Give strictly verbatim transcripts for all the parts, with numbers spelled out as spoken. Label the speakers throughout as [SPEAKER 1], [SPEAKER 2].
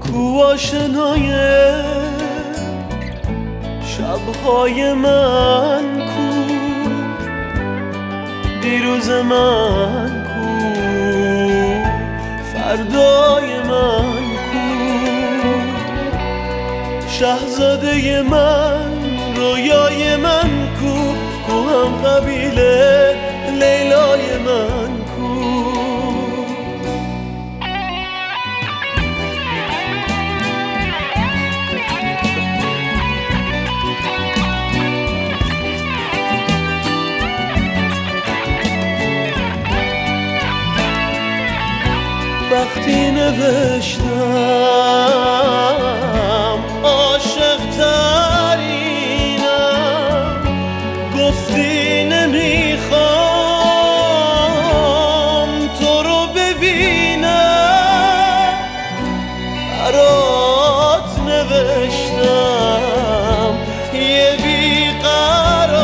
[SPEAKER 1] کو آشنای شبهای من کو، دیروز من کو، فردای من کو، شهزاده من، رویای من کو، کو هم قبیله لیلای من کو. وقتی نوشتم عاشق ترینم، گفتی نمیخوام تو رو ببینم، برات نوشتم یه بیقرارم،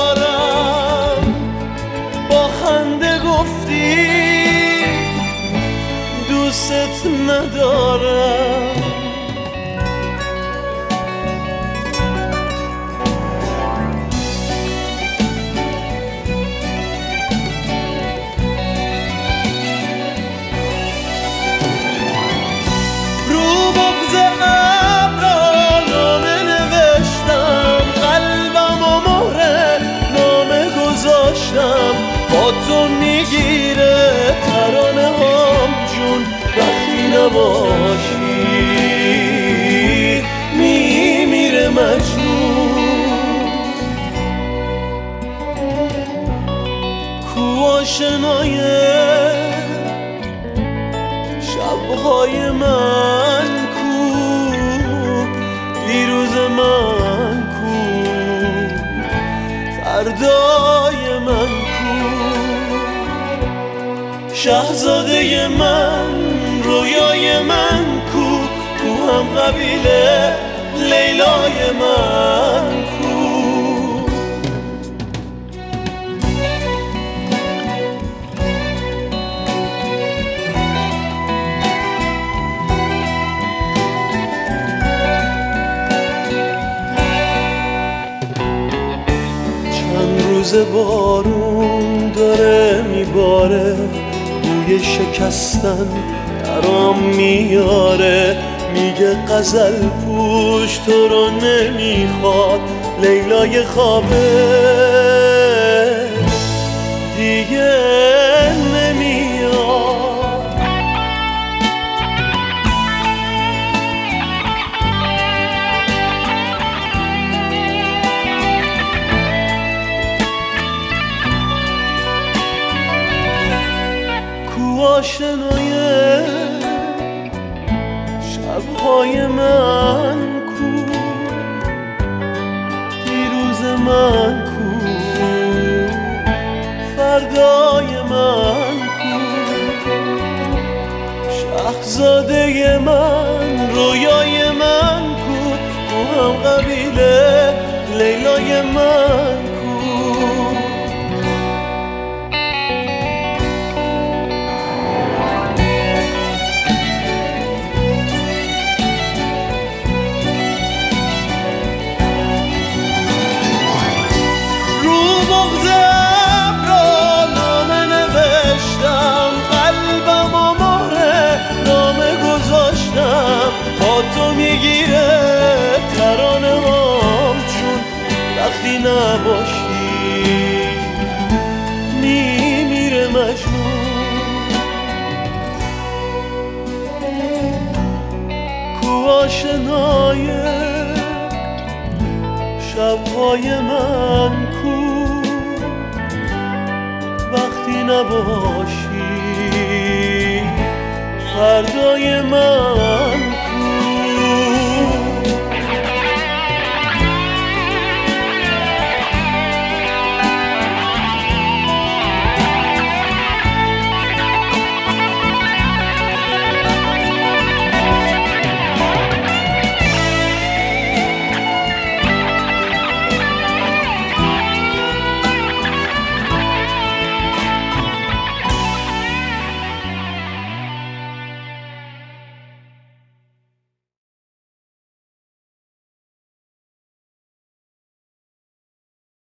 [SPEAKER 1] با خنده گفتی دوست ندارم. رو بغض ابرا نامه نوشتم، قلبم و مهر نامه گذاشتم، با تو میگیره ترانه هم جون وقتی نباشی، میمیره مجنون. کو آشنای شبهای من کو، دیروز من کو، فردای من کو، شهزاده من، رویای من کو، کو هم قبیله لیلای من کو. چند روز بارون داره میباره، بوی شکستن درام میاره، میگه غزل پوش تو رو نمیخواد، لیلای خوابه دیگه نمیاد. کو آشنای شبهای من کو، دیروز من کو، فردای من کو، شهزاده من، رویای من کو، کو هم قبیله لیلای من کو. با تو میگیره ترانه هم چون وقتی نباشی، میمیره مجنون. کو آشنای شبهای من کو، وقتی نباشی، فردای من